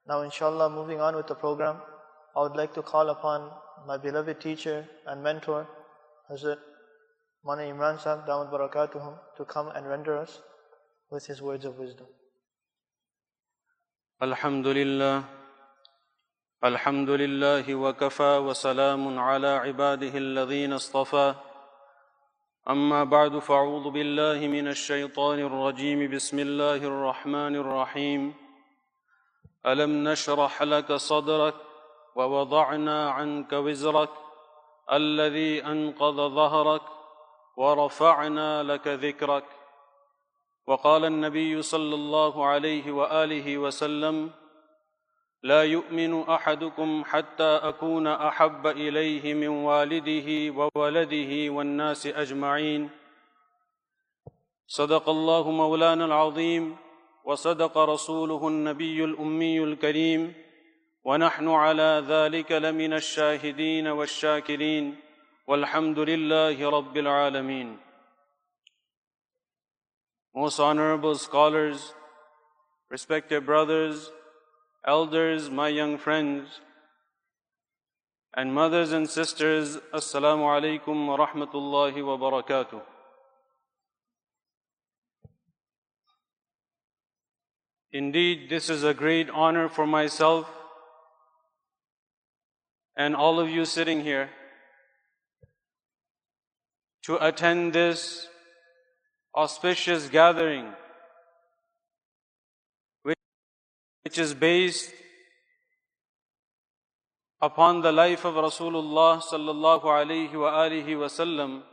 Now inshallah, moving on with the program, I would like to call upon my beloved teacher and mentor, Hazrat Maulana Imran Sahib, Damat Barakatuhum, to come and render us with his words of wisdom. Alhamdulillah wa kafa wa salamun ala ibadihi alladhina istafa. Amma ba'du, fa'udhu billahi minash shaytanir rajim. Bismillahir rahmanir rahim. Alam nashrah laka sadrak wa wada'na 'anka wizrak alladhi anqadha dhahrak wa rafa'na laka dhikrak. وقال النبي صلى الله عليه وآله وسلم: لا يؤمن أحدكم حتى أكون أحب إليه من والده وولده والناس أجمعين. صدق الله مولانا العظيم وصدق رسوله النبي الأمي الكريم ونحن على ذلك لمن الشاهدين والشاكرين والحمد لله رب العالمين. Most honorable scholars, respected brothers, elders, my young friends, and mothers and sisters, Assalamu alaikum wa rahmatullahi wa barakatuh. Indeed, this is a great honor for myself and all of you sitting here to attend this auspicious gathering, which is based upon the life of Rasulullah sallallahu alaihi wa alihi wasallam,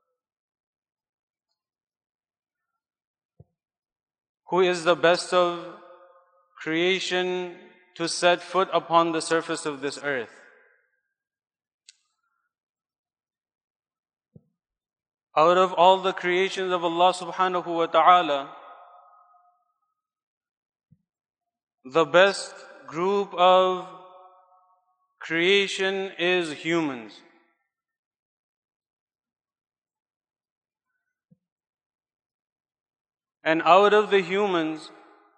who is the best of creation to set foot upon the surface of this earth. Out of all the creations of Allah subhanahu wa ta'ala, the best group of creation is humans. And out of the humans,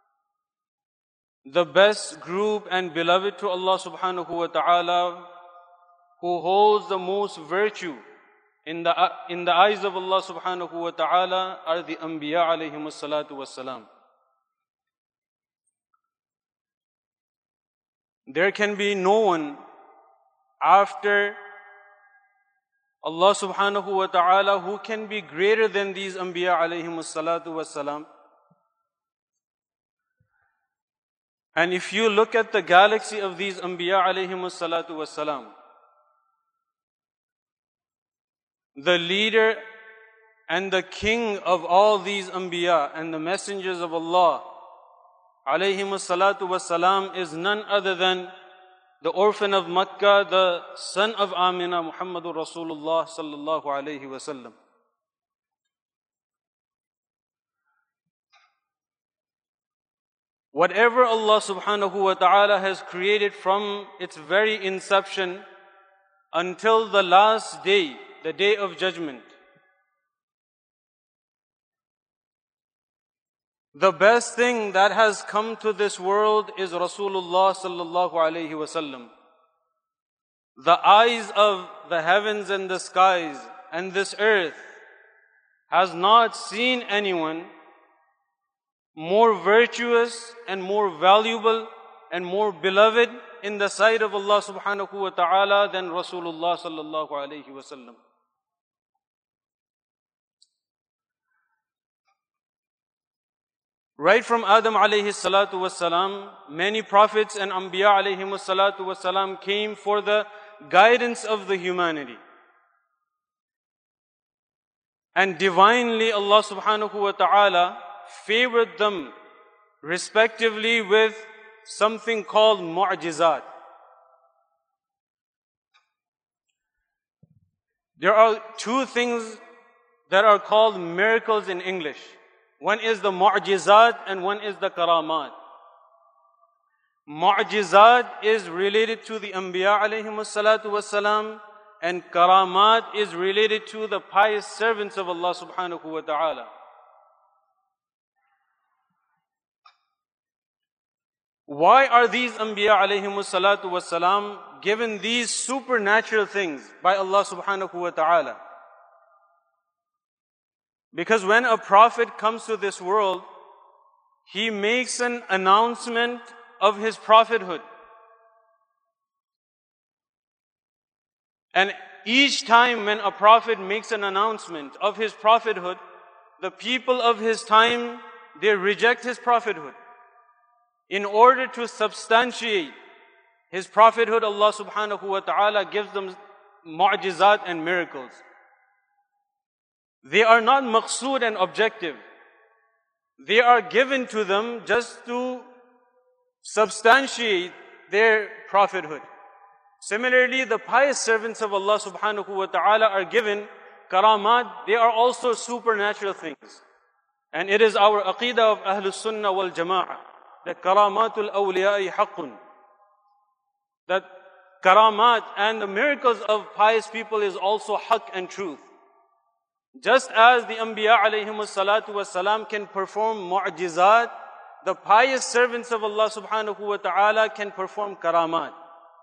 the best group and beloved to Allah subhanahu wa ta'ala, who holds the most virtue in the eyes of Allah subhanahu wa ta'ala, are the Anbiya alayhimus salatu wassalam. There can be no one after Allah subhanahu wa ta'ala who can be greater than these Anbiya alayhimus salatu wassalam. And if you look at the galaxy of these Anbiya alayhimus salatu wassalam, the leader and the king of all these Anbiya and the messengers of Allah alayhimus salatu wassalam is none other than the orphan of Makkah, the son of Amina, Muhammadur Rasulullah sallallahu alayhi wasallam. Whatever Allah subhanahu wa ta'ala has created from its very inception until the last day, the day of judgment, the best thing that has come to this world is Rasulullah sallallahu alayhi wasallam. The eyes of the heavens and the skies and this earth has not seen anyone more virtuous and more valuable and more beloved in the sight of Allah subhanahu wa ta'ala than Rasulullah sallallahu alayhi wasallam. Right from Adam alayhi salatu wassalam, many prophets and Anbiya alayhi salatu wassalam came for the guidance of the humanity. And divinely Allah subhanahu wa ta'ala favored them respectively with something called mu'jizat. There are two things that are called miracles in English. One is the mu'jizat and one is the karamat. Mu'jizat is related to the Anbiya alayhimus salatu wassalam, and karamat is related to the pious servants of Allah subhanahu wa ta'ala. Why are these Anbiya alayhimus salatu was salam given these supernatural things by Allah subhanahu wa ta'ala? Because when a prophet comes to this world, he makes an announcement of his prophethood. And each time when a prophet makes an announcement of his prophethood, the people of his time, they reject his prophethood. In order to substantiate his prophethood, Allah subhanahu wa ta'ala gives them mu'jizat and miracles. They are not maqsood and objective. They are given to them just to substantiate their prophethood. Similarly, the pious servants of Allah subhanahu wa ta'ala are given karamat. They are also supernatural things. And it is our aqidah of Ahlus Sunnah wal Jama'ah that karamatul awliya'i haqqun. That karamat and the miracles of pious people is also haqq and truth. Just as the Anbiya alayhimus salatu was salam can perform mu'jizat, the pious servants of Allah subhanahu wa ta'ala can perform karamat.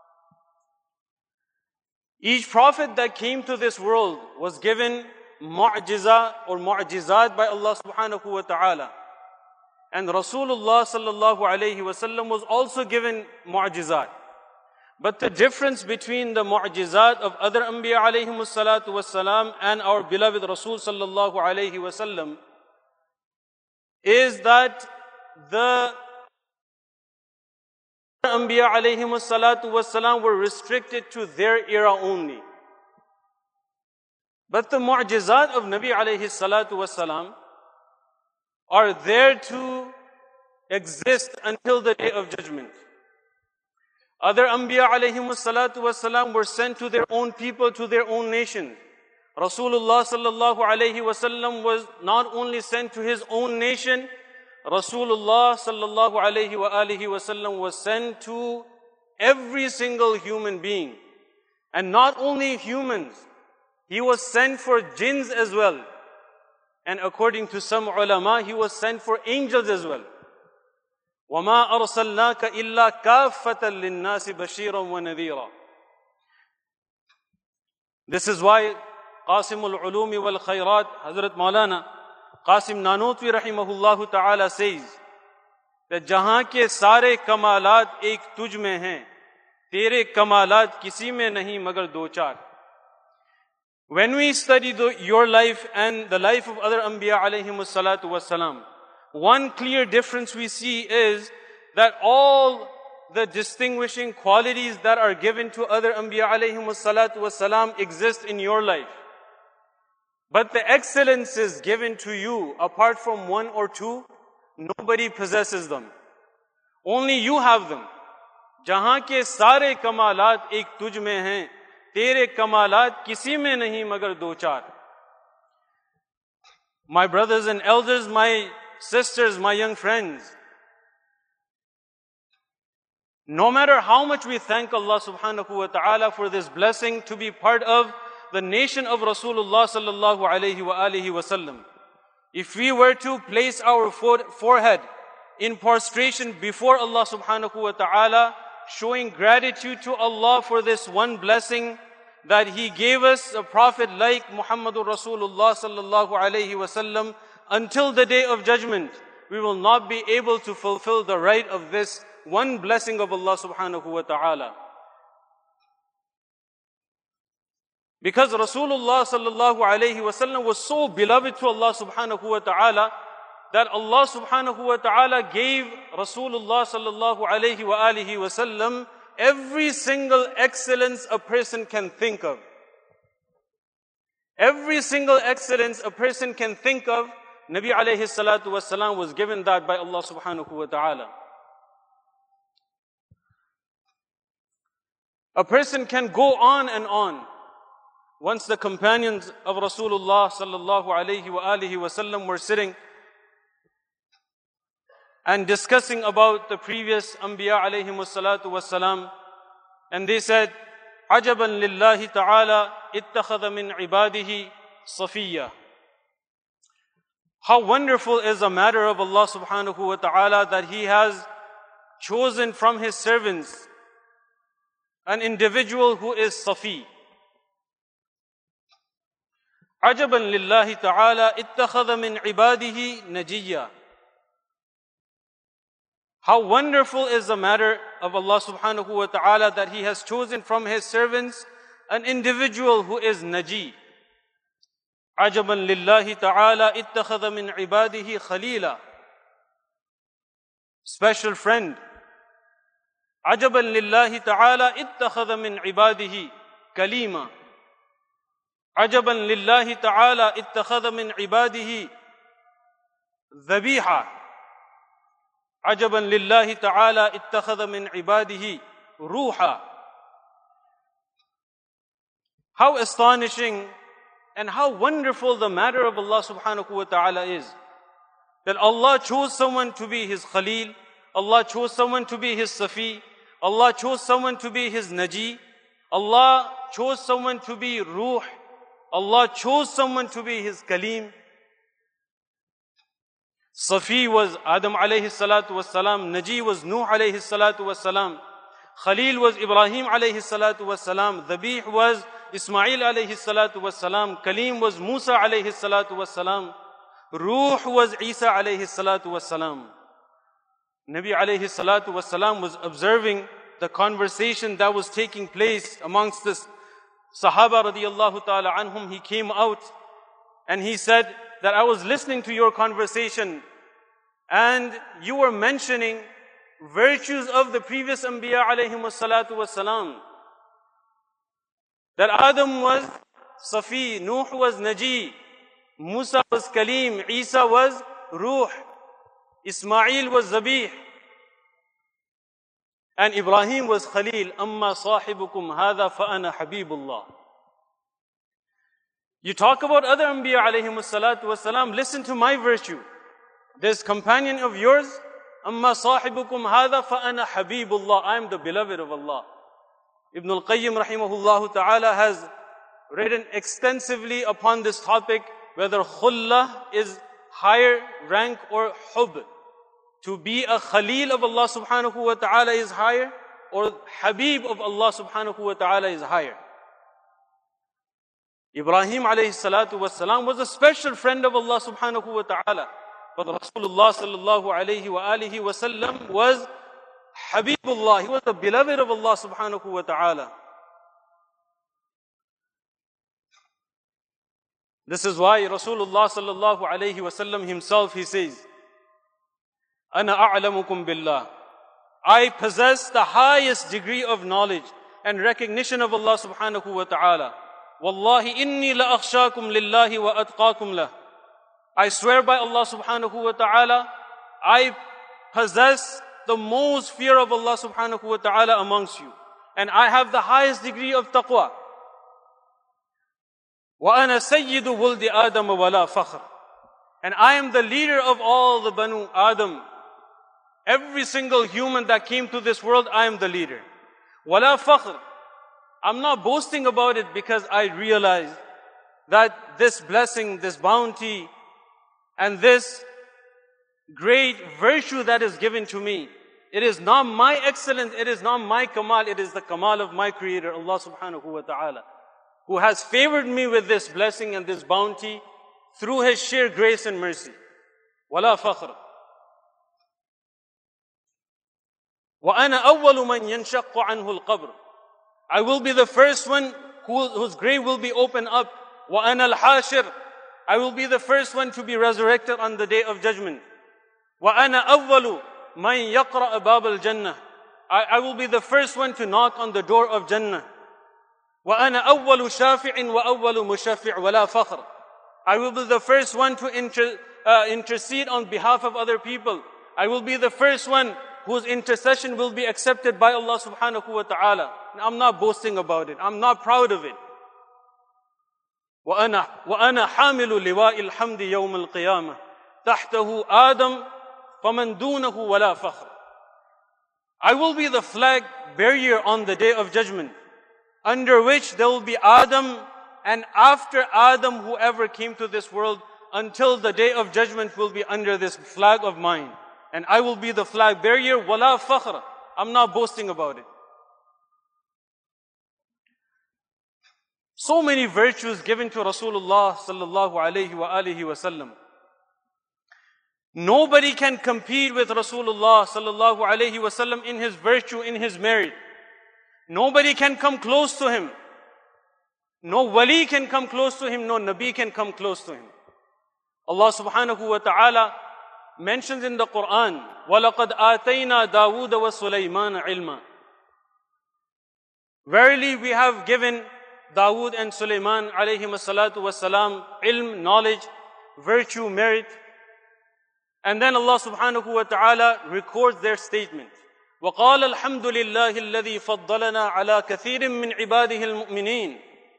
Each prophet that came to this world was given mu'jiza or mu'jizat by Allah subhanahu wa ta'ala. And Rasulullah sallallahu alayhi wa sallam was also given mu'jizat. But the difference between the mu'jizat of other Anbiya alayhimus salatu was salam and our beloved Rasul sallallahu alayhi wa sallam is that the Anbiya alayhimus salatu was salam were restricted to their era only. But the mu'jizat of Nabi alayhi salatu was salam are there to exist until the day of judgment. Other Anbiya alayhimus salatu was salam were sent to their own people, to their own nation. Rasulullah sallallahu alayhi wa sallam was not only sent to his own nation, Rasulullah sallallahu alayhi wa alihi wa sallam was sent to every single human being. And not only humans, he was sent for jinns as well. And according to some ulama, he was sent for angels as well. وَمَا أَرْسَلْنَاكَ إِلَّا كَافَّةً لِلنَّاسِ بَشِيرًا وَنَذِيرًا. This is why Qasimul Ulumi wal Khairat, Hazrat Maulana Qasim Nanotwi rahimahullah ta'ala says that jahan ke sare kamalat ek tuj mein hain, tere kamalat kisi mein nahi magar do char. When we study your life and the life of other Anbiya alayhimus salatu was salam, one clear difference we see is that all the distinguishing qualities that are given to other Anbiya alayhimus salatu was salam exist in your life. But the excellences given to you, apart from one or two, nobody possesses them. Only you have them. Jahan ke sare kamalat ek tuj mein hain, tere kamalat kisi mein nahi magar do char. My brothers and elders, my sisters, my young friends, no matter how much we thank Allah subhanahu wa ta'ala for this blessing to be part of the nation of Rasulullah sallallahu alayhi wa alihi wa sallam, if we were to place our forehead in prostration before Allah subhanahu wa ta'ala, showing gratitude to Allah for this one blessing that He gave us a prophet like Muhammadur Rasulullah sallallahu alayhi wa sallam, until the day of judgment, we will not be able to fulfill the right of this one blessing of Allah subhanahu wa ta'ala. Because Rasulullah sallallahu alayhi wa sallam was so beloved to Allah subhanahu wa ta'ala that Allah subhanahu wa ta'ala gave Rasulullah sallallahu alayhi wa alihi wa sallam every single excellence a person can think of. Every single excellence a person can think of, Nabi alayhi salatu was salam was given that by Allah subhanahu wa ta'ala. A person can go on and on. Once the companions of Rasulullah sallallahu alayhi wa alihi wa sallam were sitting and discussing about the previous Anbiya alayhimus salatu was salam, and they said, عَجَبًا لِلَّهِ تَعَالَى اتَّخَذَ مِنْ عِبَادِهِ صَفِيًّا. How wonderful is a matter of Allah subhanahu wa ta'ala that He has chosen from His servants an individual who is Safi. عجبا لله تعالى اتخذ من عباده نجيا. How wonderful is the matter of Allah subhanahu wa ta'ala that He has chosen from His servants an individual who is Naji. عجبا لله تعالى اتخذ من عباده خليلا. Special friend. عجبا لله تعالى اتخذ من عباده كليما. عجبا لله تعالى اتخذ من عباده ذبيحة. عجبا لله تعالى اتخذ من عباده روحا. How astonishing and how wonderful the matter of Allah subhanahu wa ta'ala is. That Allah chose someone to be His Khalil, Allah chose someone to be His Safi, Allah chose someone to be His Naji, Allah chose someone to be Ruh, Allah chose someone to be His Kalim. Safi was Adam alayhi salatu wassalam, Naji was Nuh alayhi salatu wassalam, Khalil was Ibrahim alayhi salatu wassalam, Dhabih was Ismail alayhi salatu wassalam, Kalim was Musa alayhi salatu wassalam, Ruh was Isa alayhi salatu wassalam. Nabi alayhi salatu wassalam was observing the conversation that was taking place amongst the Sahaba radiyallahu ta'ala anhum. He came out and he said that I was listening to your conversation and you were mentioning virtues of the previous Anbiya alayhim salatu wassalam. That Adam was Safi, Nuh was Naji, Musa was Kalim, Isa was Ruh, Ismail was Zabih, and Ibrahim was Khalil. Amma sahibukum hadha fa ana habibullah. You talk about other Anbiya alayhim salatu wassalam, listen to my virtue. This companion of yours, Amma sahibukum hadha fa ana habibullah. I am the beloved of Allah. Ibn al-Qayyim rahimahullah ta'ala has written extensively upon this topic, whether khullah is higher rank or hub. To be a Khalil of Allah subhanahu wa ta'ala is higher, or Habib of Allah subhanahu wa ta'ala is higher. Ibrahim alayhi salatu wassalam was a special friend of Allah subhanahu wa ta'ala. But Rasulullah sallallahu alayhi wa alihi wa sallam was Habibullah. He was the beloved of Allah subhanahu wa ta'ala. This is why Rasulullah sallallahu alayhi wa sallam himself, he says, Ana a'lamukum billah. I possess the highest degree of knowledge and recognition of Allah subhanahu wa ta'ala. Wallahi inni la akhshakum lillahi wa atqakum lah. I swear by Allah subhanahu wa ta'ala, I possess the most fear of Allah subhanahu wa ta'ala amongst you. And I have the highest degree of taqwa. وَأَنَا سَيِّدُ وُلْدِ آدَمَ وَلَا فَخْرٍ. And I am the leader of all the Banu Adam. Every single human that came to this world, I am the leader. وَلَا فَخْرٍ. I'm not boasting about it because I realize that this blessing, this bounty, and this great virtue that is given to me, it is not my excellence, it is not my kamal, it is the kamal of my Creator, Allah subhanahu wa ta'ala, who has favored me with this blessing and this bounty through His sheer grace and mercy. وَلَا فَخْرٍ. وَأَنَا أَوَّلُ مَنْ يَنْشَقُّ عَنْهُ الْقَبْرُ. I will be the first one whose grave will be opened up. وَأَنَا الْحَاشِرُ. I will be the first one to be resurrected on the day of judgment. وَأَنَا أَوَّلُ مَنْ يَقْرَأَ بَابَ الْجَنَّةِ. I will be the first one to knock on the door of Jannah. وَأَنَا أَوَّلُ شَافِعٍ وَأَوَّلُ مُشَفِّعٍ وَلَا فَخْرٍ. I will be the first one to intercede on behalf of other people. I will be the first one whose intercession will be accepted by Allah subhanahu wa ta'ala. I'm not boasting about it. I'm not proud of it. وَأَنَا حَامِلُ لِوَاءِ الْحَمْدِ يَوْمَ الْقِيَامَةِ تَحْتَهُ آدَمْ فَمَنْ دُونَهُ وَلَا فَخْرٍ. I will be the flag bearer on the day of judgment, under which there will be Adam, and after Adam, whoever came to this world, until the day of judgment will be under this flag of mine. and I will be the flag bearer. Wala fakhr. I'm not boasting about it. So many virtues given to Rasulullah sallallahu alayhi wa alihi wasallam. Nobody can compete with Rasulullah sallallahu alayhi wasallam in his virtue, in his merit. Nobody can come close to him. No wali can come close to him. No nabi can come close to him. Allah subhanahu wa ta'ala mentions in the Quran, وَلَقَدْ آتَيْنَا دَاوُودَ وَسُلَيْمَانَ عِلْمًا. Verily we have given Dawood and Sulaiman alayhim as-salatu was-salam ilm, knowledge, virtue, merit. And then Allah subhanahu wa ta'ala records their statement. وَقَالَ الْحَمْدُ لِلَّهِ الَّذِي فَضَّلَنَا عَلَى كَثِيرٍ مِّنْ عِبَادِهِ الْمُؤْمِنِينَ.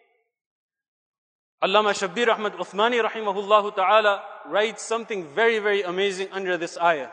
Allama Shabbir Ahmad Uthmani rahimahullah ta'ala writes something very, very amazing under this ayah.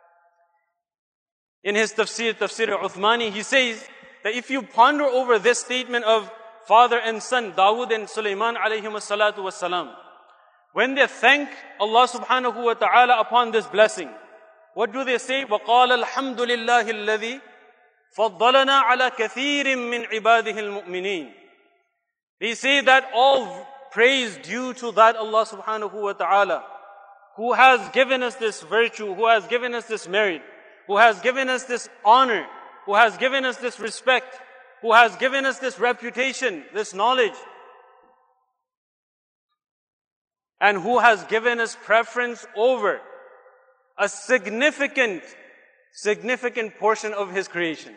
In his Tafsir Uthmani, he says that if you ponder over this statement of father and son, Dawood and Sulaiman alayhim as-salatu was-salam, when they thank Allah subhanahu wa ta'ala upon this blessing, what do they say? وَقَالَ الْحَمْدُ لِلَّهِ الَّذِي فَضَّلَنَا عَلَى كَثِيرٍ مِّنْ عِبَادِهِ الْمُؤْمِنِينَ. They say that all praise due to that Allah subhanahu wa ta'ala, who has given us this virtue, who has given us this merit, who has given us this honor, who has given us this respect, who has given us this reputation, this knowledge, and who has given us preference over a significant portion of His creation.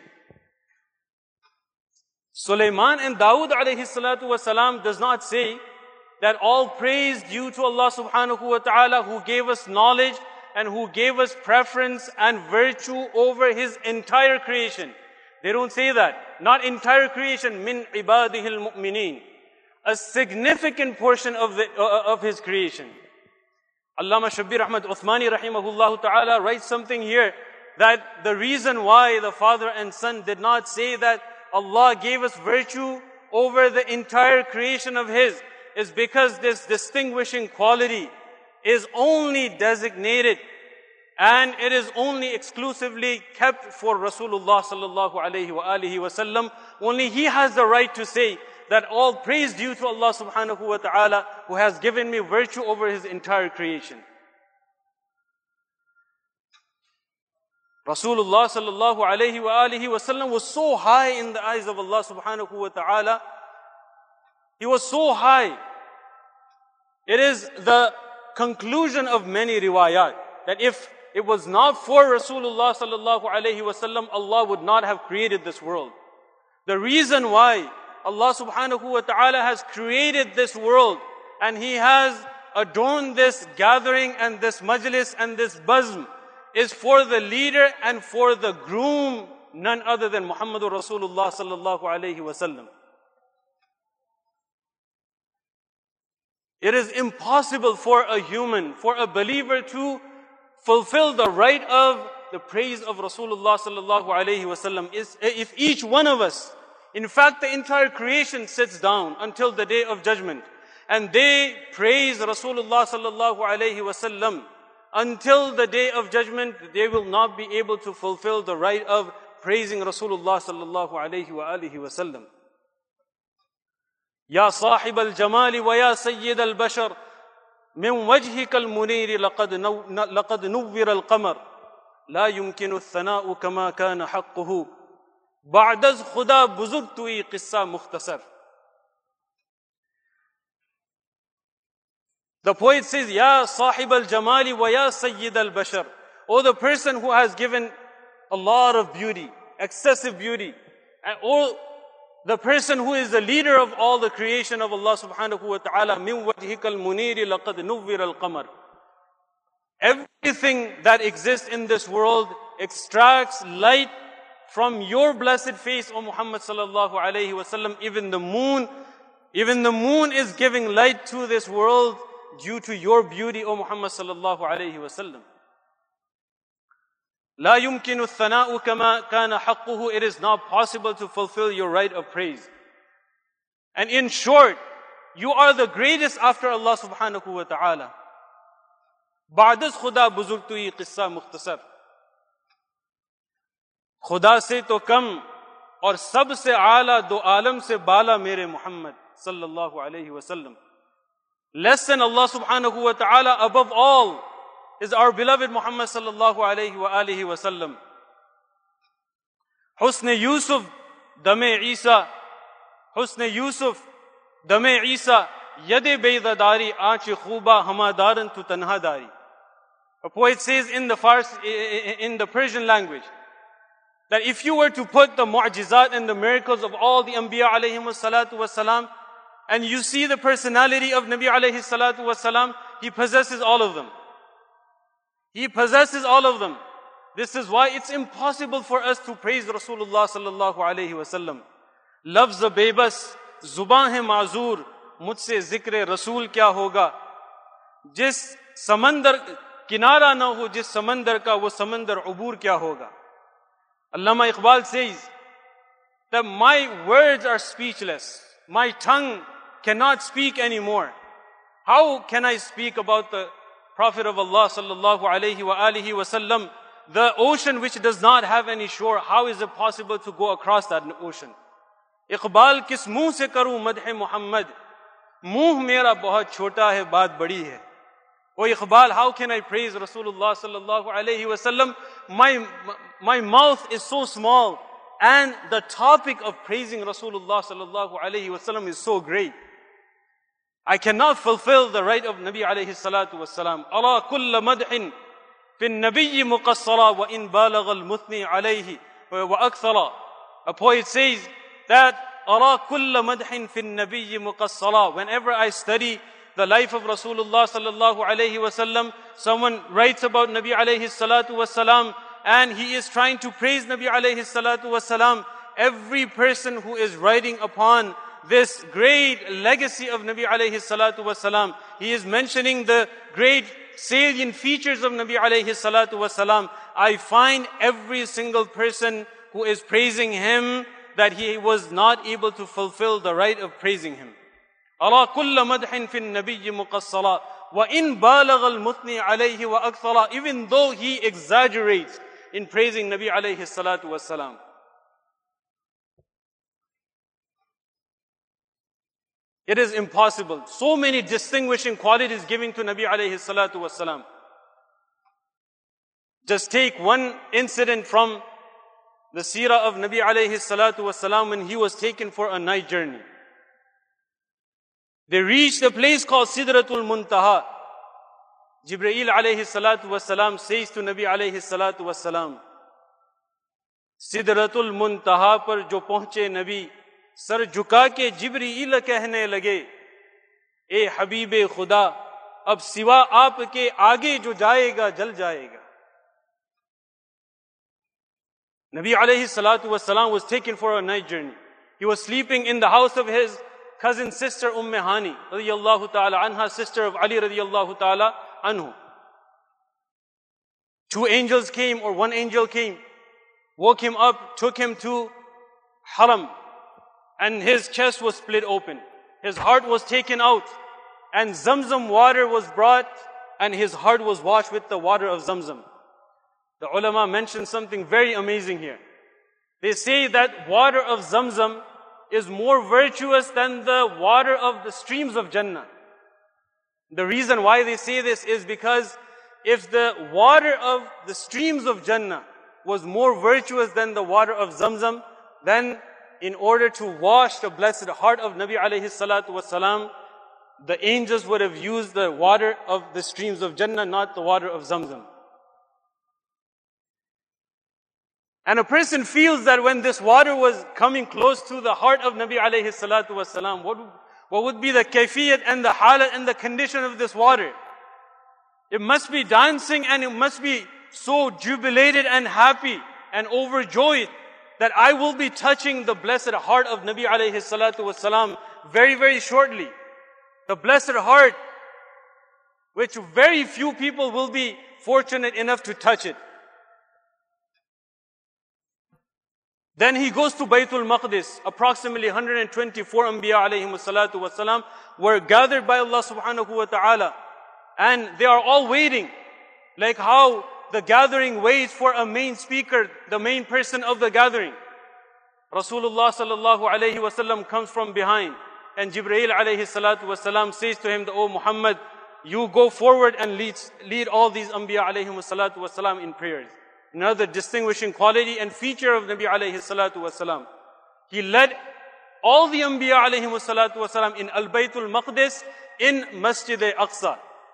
Sulaiman and Dawood alayhi salatu wasalam does not say that all praise due to Allah subhanahu wa ta'ala, who gave us knowledge and who gave us preference and virtue over His entire creation. They don't say that. Not entire creation, min ibadihil mu'mineen. A significant portion of His creation. Allama Shabbir Ahmad Uthmani rahimahullah ta'ala writes something here, that the reason why the father and son did not say that Allah gave us virtue over the entire creation of His is because this distinguishing quality is only designated and it is only exclusively kept for Rasulullah sallallahu alayhi wa alihi wasallam. Only He has the right to say that all praise due to Allah subhanahu wa ta'ala, who has given me virtue over His entire creation. Rasulullah sallallahu alayhi wa alihi wasallam was so high in the eyes of Allah subhanahu wa ta'ala. He was so high. It is the conclusion of many riwayat that if it was not for Rasulullah sallallahu alayhi wasallam, Allah would not have created this world. The reason why Allah subhanahu wa ta'ala has created this world and He has adorned this gathering and this majlis and this bazm is for the leader and for the groom, none other than Muhammadur Rasulullah sallallahu alayhi wasallam. It is impossible for a human, for a believer to fulfill the right of the praise of Rasulullah sallallahu alayhi wasallam. If each one of us, in fact the entire creation sits down until the day of judgment and they praise Rasulullah sallallahu alayhi wasallam, until the day of judgment they will not be able to fulfill the right of praising Rasulullah sallallahu alayhi wa alihi wasallam. Ya sahib al-jamal wa ya sayyid al-bashar, min wajhika al-munir laqad nuwwira al-qamar, la yumkinu al-thana'u kama kana haqquhu, ba'daz khuda buzurg tui qissa mukhtasar. The poet says, Ya sahib al-jamali wa ya sayyid al-bashar. Oh, the person who has given a lot of beauty, excessive beauty. And oh, the person who is the leader of all the creation of Allah subhanahu wa ta'ala. Min wajhika al-muniri laqad nuwwira al-qamar. Everything that exists in this world extracts light from your blessed face, O Muhammad sallallahu alayhi wa sallam. Even the moon is giving light to this world due to your beauty, O Muhammad sallallahu alayhi wa sallam. La yumkinu al-thana'u kama kana haqquhu. It is not possible to fulfill your right of praise. And in short, you are the greatest after Allah subhanahu wa ta'ala. Ba'daz khuda buzurg tui qissa mukhtasar. खुदा से तो कम और सबसे आला दो आलम से बाला मेरे Mohammad sallallahu alaihi wasallam. Less than Allah subhanahu wa ta'ala, above all, is our beloved Muhammad sallallahu alaihi wa alihi wasallam. Husn Yusuf, Dame Isa, Husn Yusuf, Dame Isa, Yade Beidadari, Aanche Khuba, Hamadaran tu Tanhadari. A poet says in the Persian language, that if you were to put the mu'jizat and the miracles of all the Anbiya alayhimu salatu wasalam, and you see the personality of Nabi alayhi salatu wasalam, he possesses all of them. He possesses all of them. This is why it's impossible for us to praise Rasulullah sallallahu alayhi wasallam. Lafz bebas, zuban hai mazur, mujhse zikr Rasul kya hoga. Jis samandar kinara na ho, jis samandar ka wo samandar ubur kya hoga. Allama Iqbal says that my words are speechless. My tongue cannot speak anymore. How can I speak about the Prophet of Allah sallallahu alayhi wa alihi wasallam, the ocean which does not have any shore? How is it possible to go across that ocean? Iqbal kis muh se karu madh Muhammad? Muh mera bahut chota hai, baat badi hai. O Iqbal, how can I praise Rasulullah sallallahu alayhi wasallam? My mouth is so small, and the topic of praising Rasulullah sallallahu alayhi wasallam is so great. I cannot fulfill the right of Nabi alayhi salatu wasalam. Ala kulla madhin fin nabiyyi muqassara wa in balagha al-muthni alayhi wa akthara. A poet says that ala kulla madhin fin nabiyyi muqassara. Whenever I study the life of Rasulullah sallallahu alayhi wasallam, someone writes about Nabi alayhi salatu wasalam, and he is trying to praise Nabi alayhi salatu wasalam. Every person who is writing upon this great legacy of Nabi alayhi salatu wasalam, he is mentioning the great salient features of Nabi alayhi salatu wasalam. I find every single person who is praising him that he was not able to fulfill the right of praising him. Ala kulla madhin fin nabiyyi muqassala wa in balagha al-muthni alayhi wa akthara. Even though he exaggerates in praising Nabi alayhi salatu wasalam. It is impossible. So many distinguishing qualities given to Nabi alayhi salatu wasalam. Just take one incident from the seerah of Nabi alayhi salatu wasalam when he was taken for a night journey. They reached a place called Sidratul Muntaha. Jibreel alayhi salatu wasalam says to Nabi alayhi salatu wasalam, Sidratul Muntaha par jo pahunche Nabi, sar jhuka ke Jibreel kehne lage, e Habib-e Khuda, ab siwa aapke aage jo jayega jal jayega. Nabi alayhi salatu wasalam was taken for a night journey. He was sleeping in the house of his cousin sister Hani radiyallahu ta'ala anha, sister of Ali radiyallahu ta'ala anhu. One angel came, woke him up, took him to Haram, and his chest was split open. His heart was taken out, and Zamzam water was brought, and his heart was washed with the water of Zamzam. The ulama mentioned something very amazing here. They say that water of Zamzam is more virtuous than the water of the streams of Jannah. The reason why they say this is because if the water of the streams of Jannah was more virtuous than the water of Zamzam, then in order to wash the blessed heart of Nabi alayhi salatu wasalam, the angels would have used the water of the streams of Jannah, not the water of Zamzam. And a person feels that when this water was coming close to the heart of Nabi alayhi salatu wasalam, what would be the kayfiyat and the halat and the condition of this water? It must be dancing, and it must be so jubilated and happy and overjoyed that I will be touching the blessed heart of Nabi alayhi salatu wasalam very, very shortly. The blessed heart, which very few people will be fortunate enough to touch it. Then he goes to Baytul Maqdis. Approximately 124 Anbiya alayhimu salatu wasalam were gathered by Allah subhanahu wa ta'ala. And they are all waiting. Like how the gathering waits for a main speaker, the main person of the gathering. Rasulullah sallallahu alayhi wasallam comes from behind, and Jibreel alayhi salatu wasalam says to him, "O Muhammad, you go forward and lead all these Anbiya alayhi salatu wasalam in prayers." Another distinguishing quality and feature of Nabi alayhi salatu wasalam. He led all the Anbiya alayhi salatu wasalam in Al-Baytul Maqdis, in Masjid Aqsa.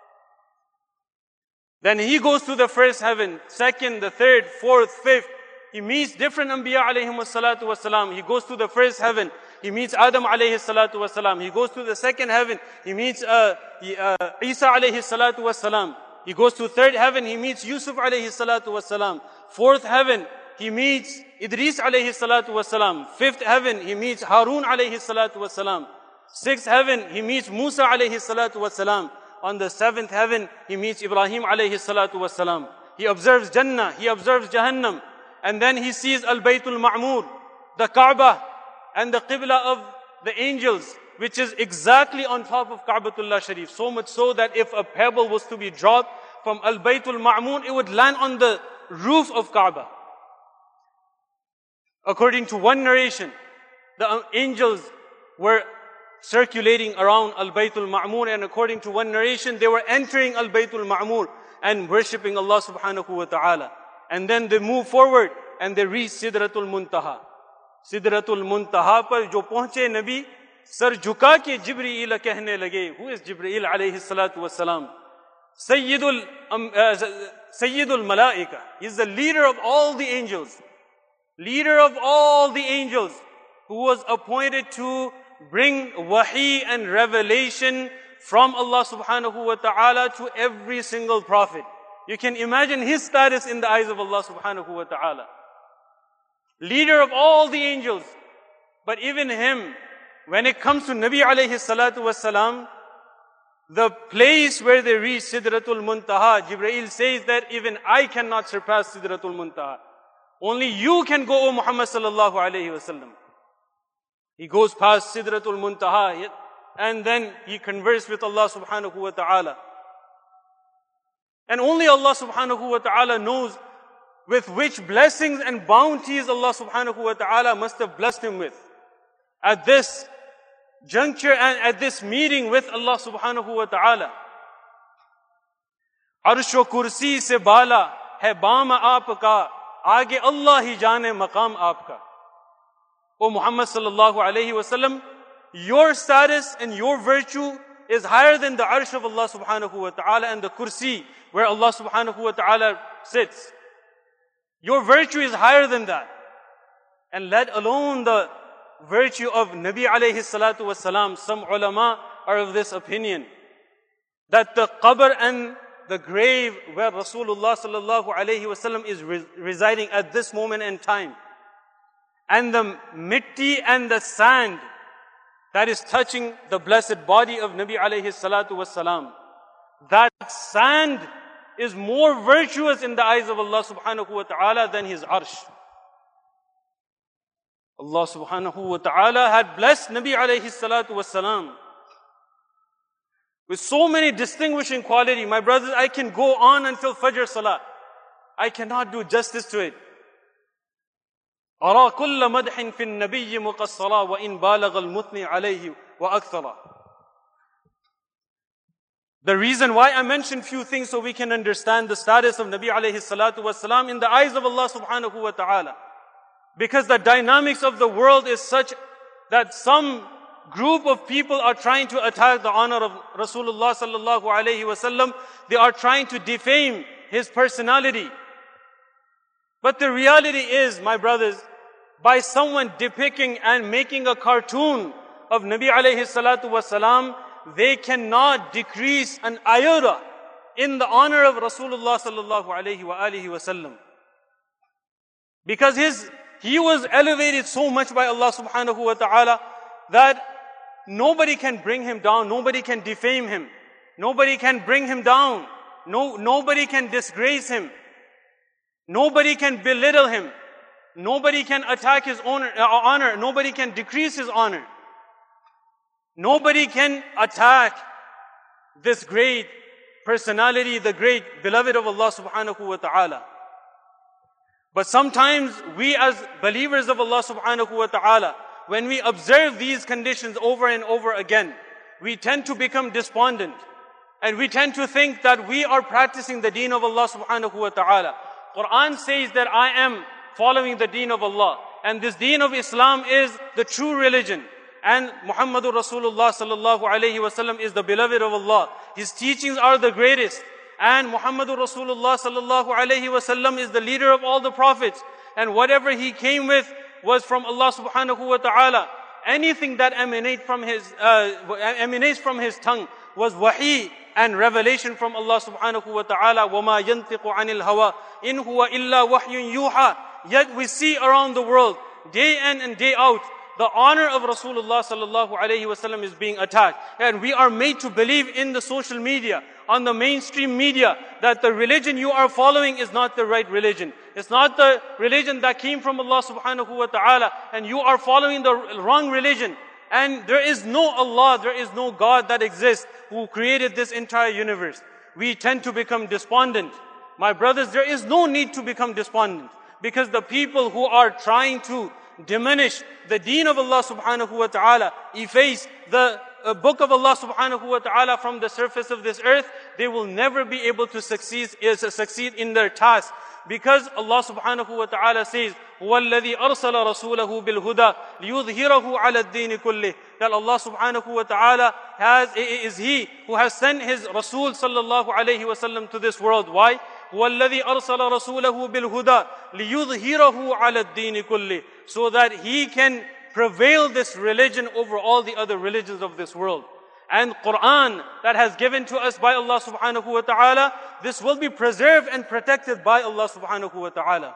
Then he goes to the first heaven, second, the third, fourth, fifth. He meets different Anbiya alayhi salatu wasalam. He goes to the first heaven. He meets Adam alayhi salatu wasalam. He goes to the second heaven. He meets Isa alayhi salatu wasalam. He goes to third heaven. He meets Yusuf alayhi salatu wasalam. Fourth heaven, he meets Idris alayhi salatu wasalam. Fifth heaven, he meets Harun alayhi salatu wasalam. Sixth heaven, he meets Musa alayhi salatu wasalam. On the seventh heaven, he meets Ibrahim alayhi salatu wasalam. He observes Jannah, he observes Jahannam. And then he sees Al-Baytul Ma'mur, the Kaaba, and the Qibla of the angels, which is exactly on top of Ka'batullah Sharif. So much so that if a pebble was to be dropped from Al-Baytul Ma'mur, it would land on the roof of Kaaba. According to one narration, the angels were circulating around Al-Baytul Ma'mur, and according to one narration, they were entering Al-Baytul Ma'mur and worshipping Allah subhanahu wa ta'ala. And then they move forward and they reach Sidratul Muntaha. Sidratul Muntaha par jo pahunche Nabi, sar jhuka ke Jibreel kehne lage. Who is Jibreel alayhi salatu wasalam? Sayyidul Malaika. He is the leader of all the angels. Leader of all the angels, who was appointed to bring wahi and revelation from Allah subhanahu wa ta'ala to every single prophet. You can imagine his status in the eyes of Allah subhanahu wa ta'ala. Leader of all the angels. But even him, when it comes to Nabi alayhi salatu wasalam, the place where they reach Sidratul Muntaha, Jibreel says that even I cannot surpass Sidratul Muntaha. Only you can go, O Muhammad sallallahu alayhi wasallam. He goes past Sidratul Muntaha, and then he converses with Allah subhanahu wa ta'ala. And only Allah subhanahu wa ta'ala knows with which blessings and bounties Allah subhanahu wa ta'ala must have blessed him with. At this juncture and at this meeting with Allah subhanahu wa ta'ala. Arsh o kursi se bala hai baam aapka, aage Allah hi jaane maqam aapka. O Muhammad sallallahu alayhi wasallam, your status and your virtue is higher than the arsh of Allah subhanahu wa ta'ala and the kursi where Allah subhanahu wa ta'ala sits. Your virtue is higher than that. And let alone the virtue of Nabi alayhi salatu wasalam. Some ulama are of this opinion that the qabr and the grave where Rasulullah sallallahu alayhi wasallam is residing at this moment in time, and the mitti and the sand that is touching the blessed body of Nabi alayhi salatu wasalam, that sand is more virtuous in the eyes of Allah subhanahu wa ta'ala than his arsh. Allah subhanahu wa ta'ala had blessed Nabi alayhi salatu wasalam with so many distinguishing qualities. My brothers, I can go on until Fajr Salah. I cannot do justice to it. أرى كل مدح في النبي مقصرا وإن بالغ المثني عليه وأكثرا. The reason why I mentioned few things so we can understand the status of Nabi alayhi salatu wasalam in the eyes of Allah subhanahu wa ta'ala. Because the dynamics of the world is such that some group of people are trying to attack the honor of Rasulullah sallallahu alayhi wasallam. They are trying to defame his personality. But the reality is, my brothers, by someone depicting and making a cartoon of Nabi alayhi salatu wasalam, they cannot decrease an iota in the honor of Rasulullah sallallahu alayhi wa alihi wasallam. Because he was elevated so much by Allah subhanahu wa ta'ala that nobody can bring him down, nobody can defame him, nobody can bring him down, nobody can disgrace him, nobody can belittle him, nobody can attack his honor, nobody can decrease his honor. Nobody can attack this great personality, the great beloved of Allah subhanahu wa ta'ala. But sometimes we as believers of Allah subhanahu wa ta'ala, when we observe these conditions over and over again, we tend to become despondent. And we tend to think that we are practicing the deen of Allah subhanahu wa ta'ala. Quran says that I am following the deen of Allah. And this deen of Islam is the true religion. And Muhammadur Rasulullah sallallahu alayhi wa sallam is the beloved of Allah. His teachings are the greatest. And Muhammadur Rasulullah sallallahu alayhi wa sallam is the leader of all the prophets. And whatever he came with was from Allah subhanahu wa ta'ala. Anything that emanates from his tongue was wahi and revelation from Allah subhanahu wa ta'ala. وَمَا يَنْطِقُ عَنِ الْهَوَىٰ إِنْ هُوَ إِلَّا وَحْيٌ يُوحَىٰ. Yet we see around the world, day in and day out, the honor of Rasulullah sallallahu alayhi wa sallam is being attacked. And we are made to believe in the social media, on the mainstream media, that the religion you are following is not the right religion. It's not the religion that came from Allah subhanahu wa ta'ala, and you are following the wrong religion. And there is no Allah, there is no God that exists who created this entire universe. We tend to become despondent. My brothers, there is no need to become despondent, because the people who are trying to diminish the deen of Allah subhanahu wa ta'ala, efface the book of Allah subhanahu wa ta'ala from the surface of this earth, they will never be able to succeed in their task. Because Allah subhanahu wa ta'ala says, هُوَ الَّذِي أَرْسَلَ رَسُولَهُ بِالْهُدَى لِيُظْهِرَهُ عَلَى الدِّينِ كُلِّهِ. That Allah subhanahu wa ta'ala is He who has sent His Rasul sallallahu alayhi wa sallam to this world. Why? هُوَ الَّذِي أَرْسَلَ رَسُولَهُ بِالْهُدَى لِيُظْهِرَهُ عَلَى الدِّينِ كُلِّهِ. So that He can prevail this religion over all the other religions of this world. And Quran that has given to us by Allah subhanahu wa ta'ala, this will be preserved and protected by Allah subhanahu wa ta'ala.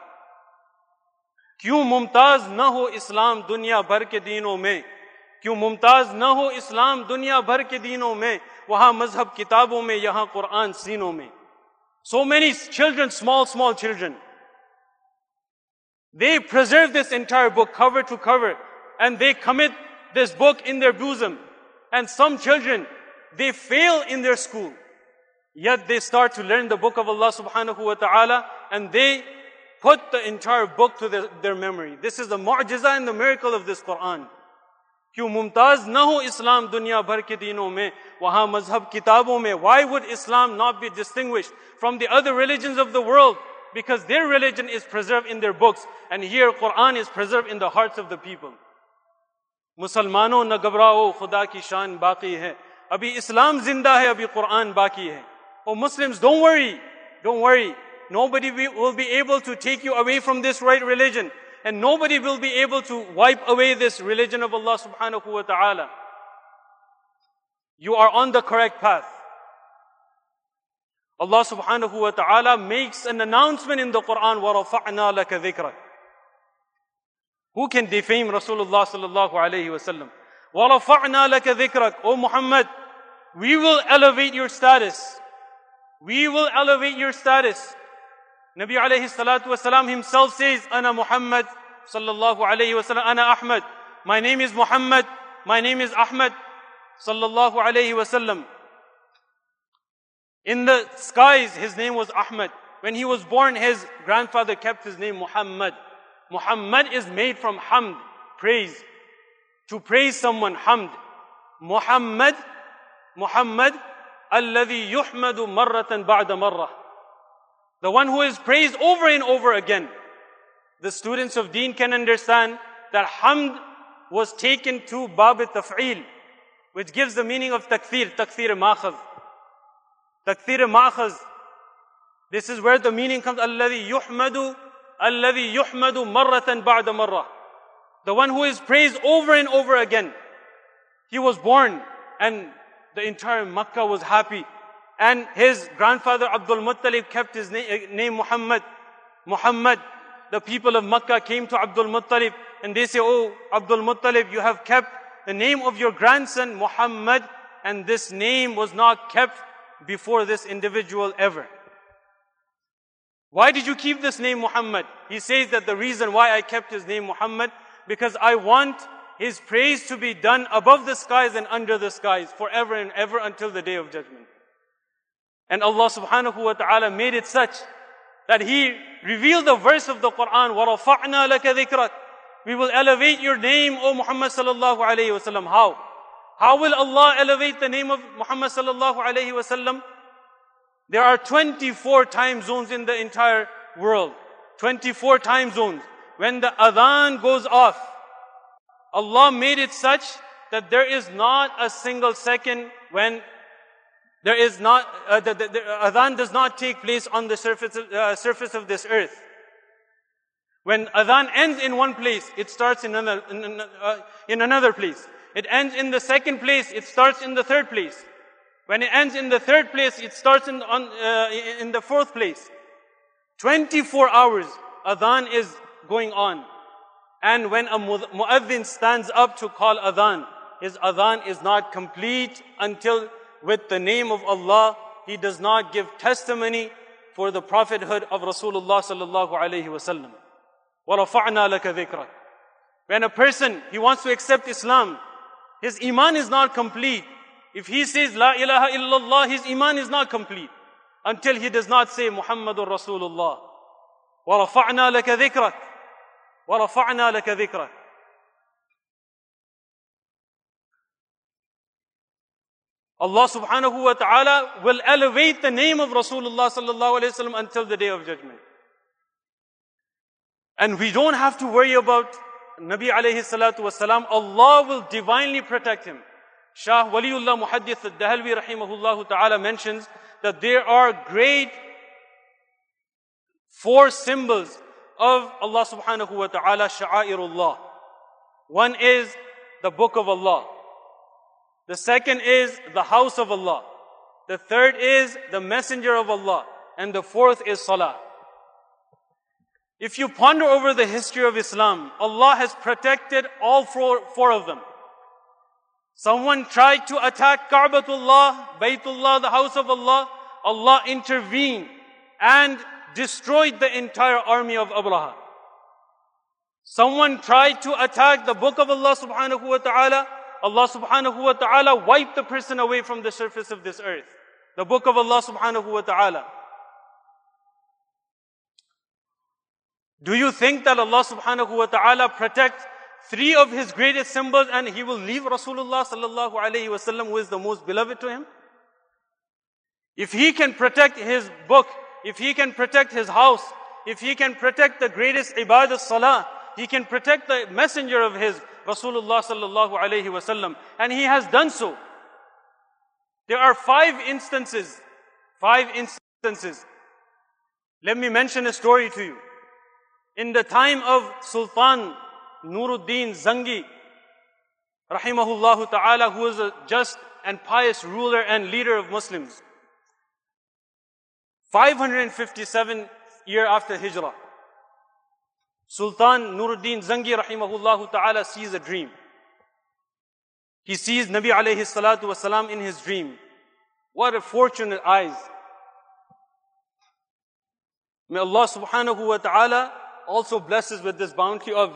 क्यों मुमताज न हो इस्लाम दुनिया भर के दीनों में, क्यों मुमताज न हो इस्लाम दुनिया भर के दीनों में, वहाँ मजहब किताबों में, यहाँ कुरान सीनों में. So many children, small children, they preserve this entire book cover to cover, and they commit this book in their bosom. And some children, they fail in their school, yet they start to learn the book of Allah subhanahu wa ta'ala, and they put the entire book to their memory. This is the mu'jiza and the miracle of this Quran. क्यों मुमताज न हो इस्लाम दुनिया भर के दीनों में, वहाँ मजहब किताबों में. Why would Islam not be distinguished from the other religions of the world? Because their religion is preserved in their books, and here Quran is preserved in the hearts of the people. मुसलमानों न घबराओ खुदा की शान बाकी है, अभी इस्लाम जिंदा है, अभी कुरान बाकी है. Oh Muslims, don't worry. Nobody will be able to take you away from this right religion, and nobody will be able to wipe away this religion of Allah subhanahu wa ta'ala. You are on the correct path. Allah subhanahu wa ta'ala makes an announcement in the Quran, وَرَفَعْنَا لَكَ ذِكْرَكَ. Who can defame Rasulullah sallallahu alayhi wa sallam? وَرَفَعْنَا لَكَ ذِكْرَكَ. O Muhammad, we will elevate your status. We will elevate your status. Nabi alayhi salatu wasalam himself says, Ana Muhammad sallallahu alayhi wa sallam, Ana Ahmad. My name is Muhammad. My name is Ahmad sallallahu alayhi wa sallam. In the skies, his name was Ahmad. When he was born, his grandfather kept his name Muhammad. Muhammad is made from hamd, praise. To praise someone, hamd. Muhammad, alladhi yuhmadu marratan ba'da marrah. The one who is praised over and over again. The students of deen can understand that hamd was taken to bab al-taf'il, which gives the meaning of takthir ma'khaz. Takthir ma'khaz. This is where the meaning comes, alladhi yuhmadu marratan ba'da marrah. The one who is praised over and over again. He was born and the entire Makkah was happy. And his grandfather Abdul Muttalib kept his name Muhammad. The people of Makkah came to Abdul Muttalib and they say, Oh Abdul Muttalib, you have kept the name of your grandson Muhammad, and this name was not kept before this individual ever. Why did you keep this name Muhammad? He says that the reason why I kept his name Muhammad, because I want his praise to be done above the skies and under the skies, forever and ever until the day of judgment. And Allah subhanahu wa ta'ala made it such that He revealed the verse of the Quran, وَرَفَعْنَا لَكَ ذِكْرَكَ. We will elevate your name, O Muhammad sallallahu alayhi wa sallam. How? How will Allah elevate the name of Muhammad sallallahu alayhi wa sallam? There are 24 time zones in the entire world. 24 time zones. When the adhan goes off, Allah made it such that there is not a single second when there is not, the adhan does not take place on the surface of this earth. When adhan ends in one place, it starts in another place. It ends in the second place, it starts in the third place. When it ends in the third place, it starts in the fourth place. 24 hours, adhan is going on. And when a mu'adhin stands up to call adhan, his adhan is not complete until with the name of Allah, he does not give testimony for the prophethood of Rasulullah sallallahu alayhi wa sallam. وَرَفَعْنَا لَكَ ذِكْرَكَ. When a person, he wants to accept Islam, his iman is not complete. If he says La ilaha illallah, his iman is not complete until he does not say Muhammadur Rasulullah. وَرَفَعْنَا لَكَ ذِكْرَكَ. وَرَفَعْنَا لَكَ ذِكْرَكَ. Allah subhanahu wa ta'ala will elevate the name of Rasulullah sallallahu alayhi wa sallam until the day of judgment. And we don't have to worry about Nabi alayhi salatu wasalam. Allah will divinely protect him. Shah Waliullah Muhaddith al-Dahalwi rahimahullah ta'ala mentions that there are great 4 symbols of Allah subhanahu wa ta'ala, sha'airullah. One is the book of Allah. The second is the house of Allah. The third is the messenger of Allah. And the fourth is salah. If you ponder over the history of Islam, Allah has protected all four of them. Someone tried to attack Ka'batullah, Baytullah, the house of Allah. Allah intervened and destroyed the entire army of Abraha. Someone tried to attack the book of Allah subhanahu wa ta'ala. Allah subhanahu wa ta'ala wiped the person away from the surface of this earth. The book of Allah subhanahu wa ta'ala. Do you think that Allah subhanahu wa ta'ala protects 3 of His greatest symbols and He will leave Rasulullah sallallahu alayhi wa sallam, who is the most beloved to Him? If He can protect His book, if He can protect His house, if He can protect the greatest ibadah salah, He can protect the messenger of His, Rasulullah sallallahu alayhi wa sallam. And He has done so. There are 5 instances. 5 instances. Let me mention a story to you. In the time of Sultan Nuruddin Zangi, rahimahullah ta'ala, who was a just and pious ruler and leader of Muslims, 557 year after Hijrah, Sultan Nuruddin Zangi rahimahullah ta'ala sees a dream. He sees Nabi alayhi salatu wasalam in his dream. What a fortunate eyes. May Allah subhanahu wa ta'ala also bless us with this bounty of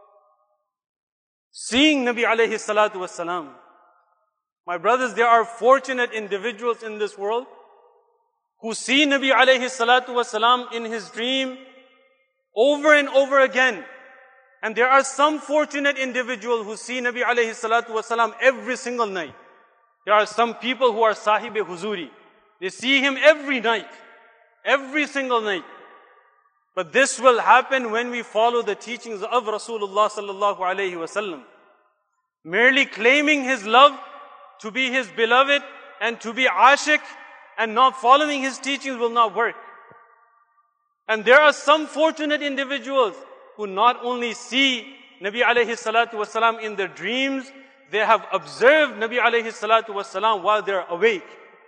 seeing Nabi alayhi salatu wasalam. My brothers, there are fortunate individuals in this world who see Nabi alayhi salatu wasalam in his dream over and over again. And there are some fortunate individuals who see Nabi alayhi salatu wasalam every single night. There are some people who are sahib-e huzuri. They see him every night, every single night. But this will happen when we follow the teachings of Rasulullah sallallahu alayhi wasallam. Merely claiming his love to be his beloved and to be ashik and not following his teachings will not work. And there are some fortunate individuals who not only see Nabi alayhi salatu wasalam in their dreams, they have observed Nabi alayhi salatu wasalam while they're awake.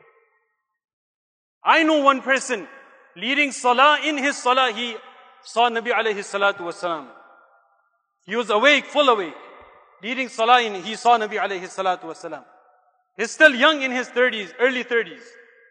I know one person leading salah. In his salah, he saw Nabi alayhi salatu wasalam. He was awake, full awake. Leading salah, he saw Nabi alayhi salatu wasalam. He's still young, in his 30s, early 30s.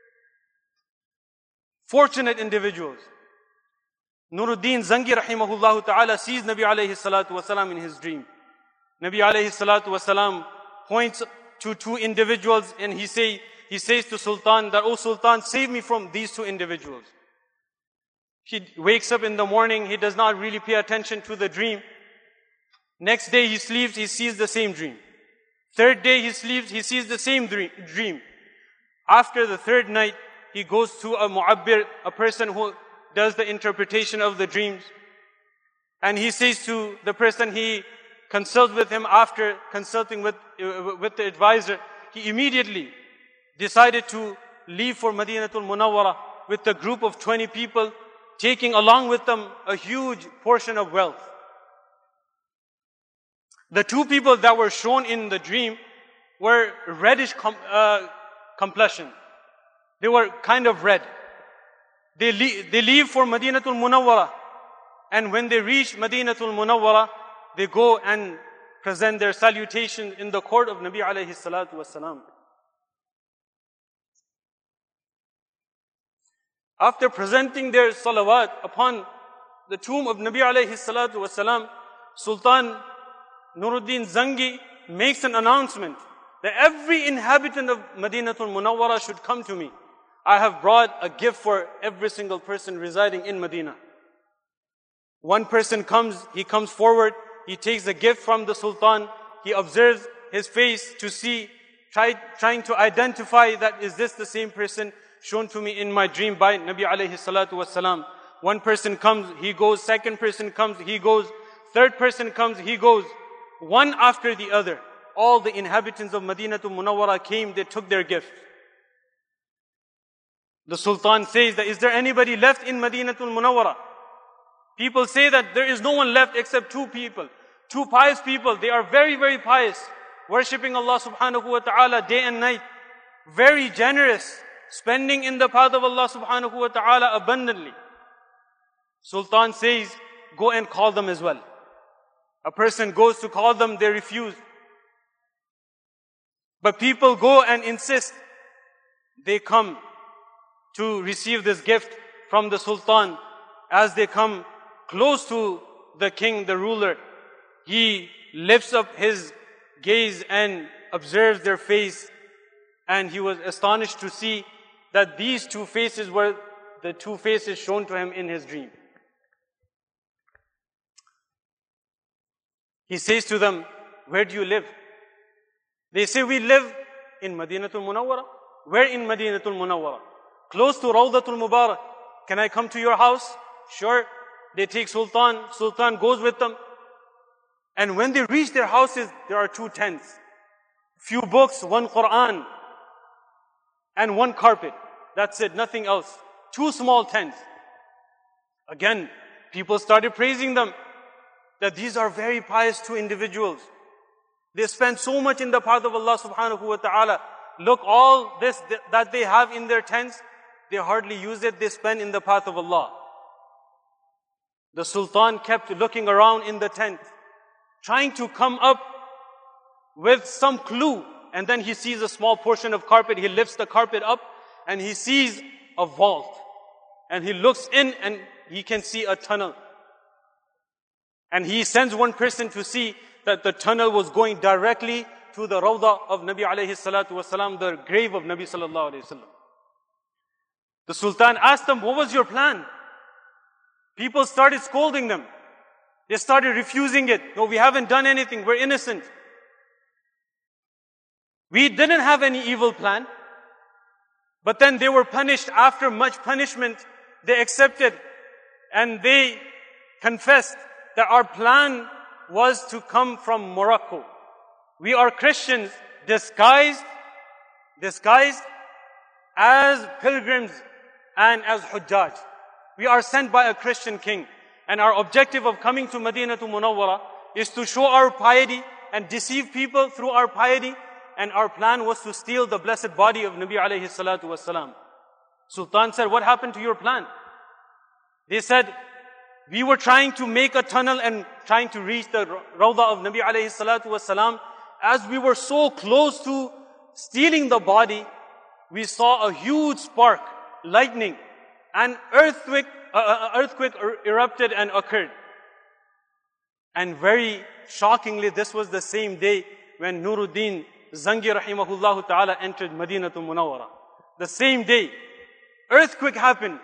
Fortunate individuals. Nuruddin Zangi rahimahullah ta'ala sees Nabi alayhi salatu wasalam in his dream. Nabi alayhi salatu wasalam points to 2 individuals and he say, he says to Sultan that, "Oh Sultan, save me from these two individuals." He wakes up in the morning, he does not really pay attention to the dream. Next day he sleeps, he sees the same dream. Third day he sleeps, he sees the same dream. After the third night, he goes to a mu'abbir, a person who does the interpretation of the dreams. And he says to the person, he consults with him after consulting with the advisor. He immediately decided to leave for Madinatul Munawwara with a group of 20 people, taking along with them a huge portion of wealth. The two people that were shown in the dream were reddish complexion. They were kind of red. They leave for Madinatul Munawwara. And when they reach Madinatul Munawwara, they go and present their salutation in the court of Nabi alayhi salatu wasalam. After presenting their salawat upon the tomb of Nabi alayhi salatu wasalam, Sultan Nuruddin Zangi makes an announcement that every inhabitant of Madinatul Munawwara should come to me. I have brought a gift for every single person residing in Medina. One person comes, he comes forward, he takes the gift from the Sultan, he observes his face to see, trying to identify that is this the same person shown to me in my dream by Nabi alayhi salatu wasalam. One person comes, he goes, second person comes, he goes, third person comes, he goes. One after the other, all the inhabitants of Madinatul Munawwara came, they took their gift. The Sultan says that, is there anybody left in Madinatul Munawwara? People say that there is no one left except two people. Two pious people. They are very, very pious. Worshipping Allah subhanahu wa ta'ala day and night. Very generous. Spending in the path of Allah subhanahu wa ta'ala abundantly. Sultan says, go and call them as well. A person goes to call them, they refuse. But people go and insist. They come to receive this gift from the Sultan. As they come close to the king, the ruler, he lifts up his gaze and observes their face. And he was astonished to see that these two faces were the two faces shown to him in his dream. He says to them, where do you live? They say, we live in Madinatul Munawwara. Where in Madinatul Munawwara? Close to Rawdatul Mubarak. Can I come to your house? Sure. They take Sultan. Sultan goes with them. And when they reach their houses, there are two tents. Few books, one Quran, and one carpet. That's it, nothing else. Two small tents. Again, people started praising them, that these are very pious two individuals. They spend so much in the path of Allah subhanahu wa ta'ala. Look, all this that they have in their tents, they hardly use it, they spend in the path of Allah. The Sultan kept looking around in the tent, trying to come up with some clue. And then he sees a small portion of carpet. He lifts the carpet up and he sees a vault. And he looks in and he can see a tunnel. And he sends one person to see that the tunnel was going directly to the Rawda of Nabi alayhi salatu wasalam, the grave of Nabi sallallahu alayhi wasallam. The Sultan asked them, what was your plan? People started scolding them. They started refusing it. No, we haven't done anything. We're innocent. We didn't have any evil plan. But then they were punished. After much punishment, they accepted and they confessed that our plan was to come from Morocco. We are Christians disguised as pilgrims and as Hujjaj. We are sent by a Christian king. And our objective of coming to Madinatul Munawwara is to show our piety and deceive people through our piety. And our plan was to steal the blessed body of Nabi alayhi salatu wasalam. Sultan said, what happened to your plan? They said, we were trying to make a tunnel and trying to reach the Rawda of Nabi alayhi salatu wasalam. As we were so close to stealing the body, we saw a huge spark, lightning, and earthquake erupted and occurred. And very shockingly, this was the same day when Nuruddin Zangi rahimahullah ta'ala entered Madinatul Munawwara. The same day, earthquake happened.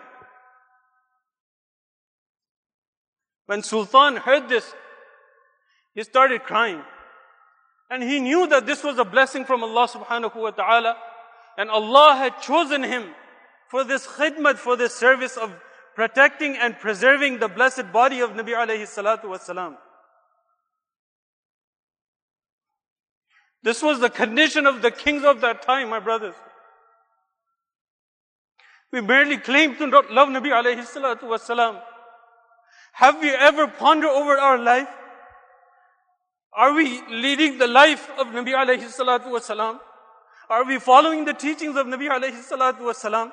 When Sultan heard this, he started crying. And he knew that this was a blessing from Allah subhanahu wa ta'ala. And Allah had chosen him for this khidmat, for this service of protecting and preserving the blessed body of Nabi alayhi salatu wasalam. This was the condition of the kings of that time, my brothers. We merely claim to love Nabi alayhi salatu wasalam. Have we ever pondered over our life? Are we leading the life of Nabi alayhi salatu wasalam? Are we following the teachings of Nabi alayhi salatu wasalam?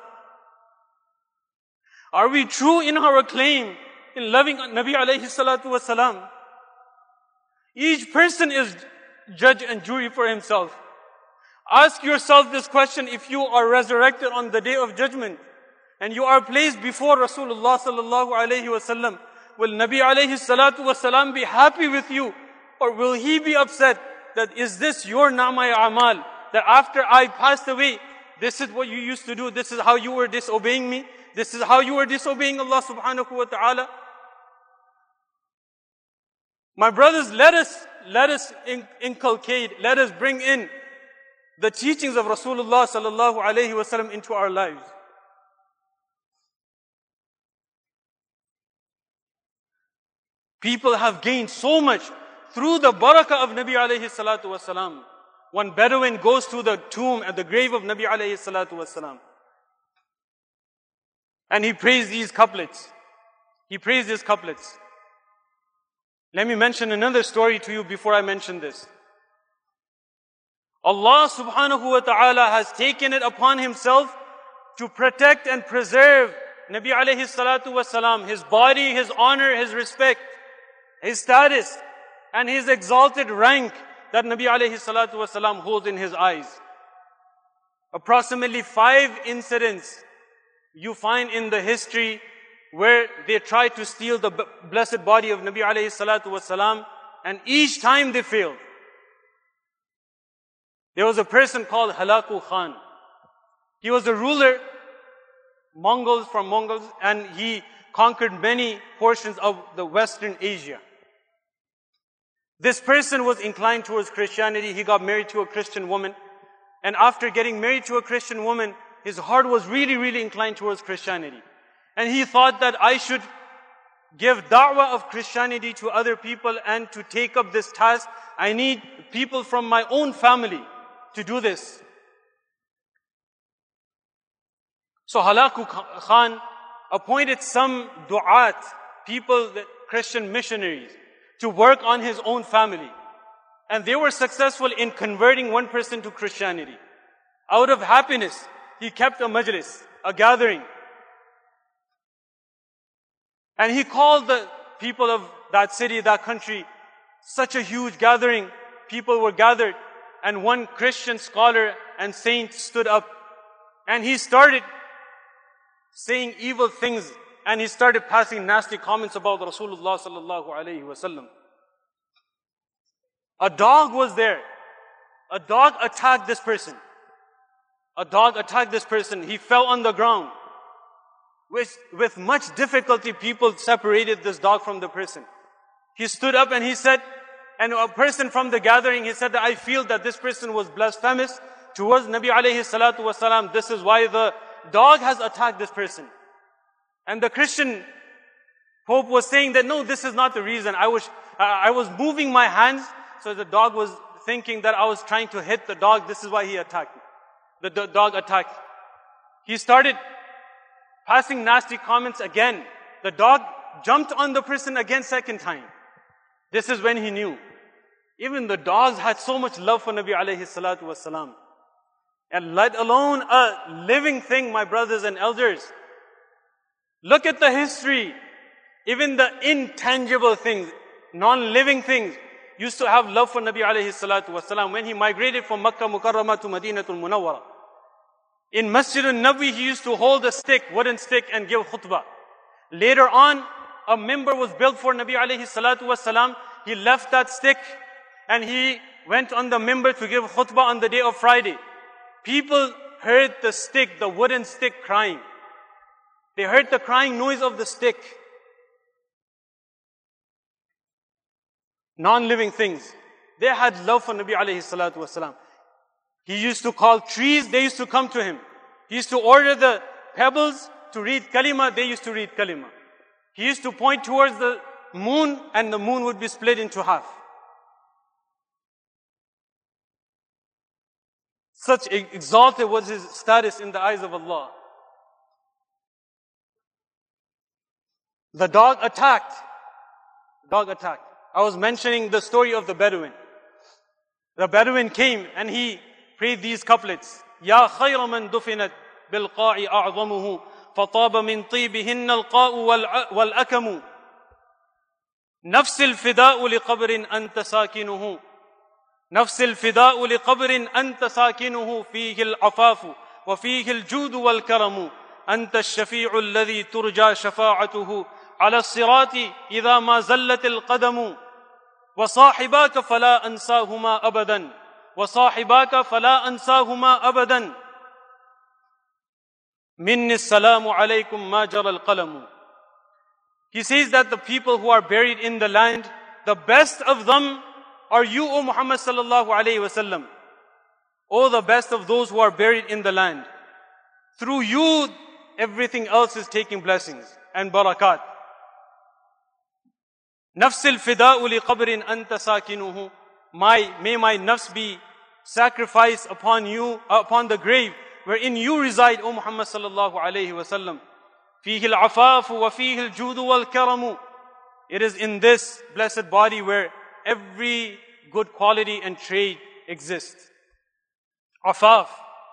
Are we true in our claim in loving Nabi alayhi salatu wasalam? Each person is judge and jury for himself. Ask yourself this question: if you are resurrected on the day of judgment and you are placed before Rasulullah sallallahu alayhi wasallam, will Nabi alayhi salatu wasalam be happy with you, or will he be upset that is this your namai amal, that after I passed away, this is what you used to do, this is how you were disobeying me, this is how you were disobeying Allah subhanahu wa ta'ala? My brothers, let us inculcate, let us bring in the teachings of Rasulullah sallallahu alayhi wasallam into our lives. People have gained so much through the barakah of Nabi alayhi salatu wasalam. One Bedouin goes to the tomb at the grave of Nabi alayhi salatu wasalam, and he prays these couplets. Let me mention another story to you before I mention this. Allah subhanahu wa ta'ala has taken it upon himself to protect and preserve Nabi alayhi salatu wasalam, his body, his honor, his respect, his status, and his exalted rank that Nabi alayhi salatu wasalam holds in his eyes. Approximately 5 incidents you find in the history where they tried to steal the blessed body of Nabi alayhi salatu wasalam, and each time they failed. There was a person called Halaku Khan. He was a ruler, Mongols, and he conquered many portions of the Western Asia. This person was inclined towards Christianity. He got married to a Christian woman. And after getting married to a Christian woman, his heart was really, really inclined towards Christianity. And he thought that I should give da'wah of Christianity to other people, and to take up this task, I need people from my own family to do this. So Halaku Khan appointed some du'at, people, Christian missionaries, to work on his own family. And they were successful in converting one person to Christianity. Out of happiness, he kept a majlis, a gathering. And he called the people of that city, that country, such a huge gathering. People were gathered, and one Christian scholar and saint stood up, and he started saying evil things, and he started passing nasty comments about Rasulullah sallallahu alayhi wasallam. A dog was there. A dog attacked this person. He fell on the ground. With much difficulty, people separated this dog from the person. He stood up and he said, and a person from the gathering, he said that I feel that this person was blasphemous towards Nabi alayhi salatu wasalam. This is why the dog has attacked this person. And the Christian Pope was saying that no, this is not the reason. I was moving my hands, so the dog was thinking that I was trying to hit the dog. This is why he attacked me. The dog attacked. He started passing nasty comments again. The dog jumped on the person again second time. This is when he knew. Even the dogs had so much love for Nabi alayhi salatu wasalam. And let alone a living thing, my brothers and elders. Look at the history. Even the intangible things, non-living things, used to have love for Nabi alayhi salatu wasalam. When he migrated from Makkah Mukarramah to Madinatul Munawwara, in Masjid al-Nabi, he used to hold a stick, wooden stick, and give khutbah. Later on, a mimbar was built for Nabi alayhi salatu wasalam. He left that stick and he went on the mimbar to give khutbah on the day of Friday, people heard the stick, the wooden stick crying. They heard the crying noise of the stick. Non-living things. They had love for Nabi alayhi salatu wasalam. He used to call trees, they used to come to him. He used to order the pebbles to read kalima, they used to read kalima. He used to point towards the moon and the moon would be split into half. Such exalted was his status in the eyes of Allah. The dog attacked. I was mentioning the story of the Bedouin. The Bedouin came and he prayed these couplets. Ya khayra man dufinat bilqa'i a'zamuhu faṭaba min tibihinna alqa'u wal akamu. نفس الفداء لقبر أنت ساكنه نفس الفداء لقبر أنت ساكنه فيه العفاف وفيه الجود والكرم أنت الشفيع الذي ترجى شفاعته على الصراط إذا ما زلت القدم وصاحباك فلا أنساهما أبدا وصاحباك فلا أنساهما أبدا مني السلام عليكم ما جرى القلم. He says that the people who are buried in the land, the best of them are you, O Muhammad sallallahu alayhi wasallam. O the best of those who are buried in the land. Through you, everything else is taking blessings and barakat. نفس الفداء لقبر أنت ساكنه. May my nafs be sacrificed upon you, upon the grave wherein you reside, O Muhammad sallallahu alayhi wasallam. فيه العفاف وفيه الجود والكرم. It is in this blessed body where every good quality and trait exists. Afaf,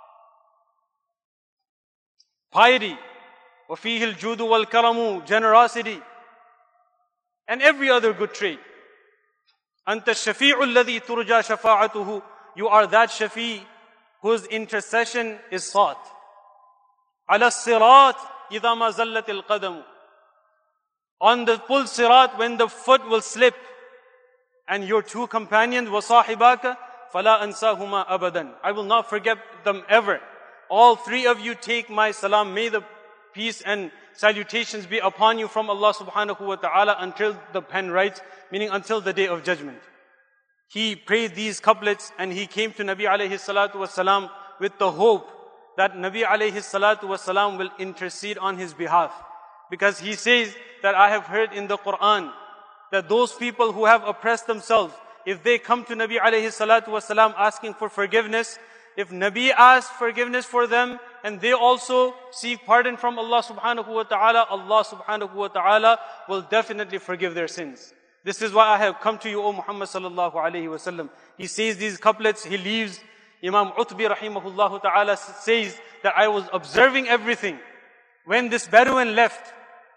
piety, وفيه الجود والكرم, generosity, and every other good trait. أنت الشفيع الذي ترجى شفاعته. You are that shafi whose intercession is sought. على الصراط إذا ما زلت القدم. On the full sirat, when the foot will slip, and your two companions, وَصَاحِبَاكَ فَلَا أَنْسَاهُمَا أَبَدًا. I will not forget them ever. All three of you take my salam. May the peace and salutations be upon you from Allah subhanahu wa ta'ala until the pen writes, meaning until the day of judgment. He prayed these couplets and he came to Nabi alayhi salatu wasalam with the hope that Nabi alayhi salatu wasalam will intercede on his behalf. Because he says that I have heard in the Quran that those people who have oppressed themselves, if they come to Nabi alayhi salatu wasalam asking for forgiveness, if Nabi asks forgiveness for them and they also seek pardon from Allah subhanahu wa ta'ala, Allah subhanahu wa ta'ala will definitely forgive their sins. This is why I have come to you, O Muhammad sallallahu alayhi wa sallam. He says these couplets, he leaves. Imam Utbi rahimahullah ta'ala says that I was observing everything. When this Bedouin left,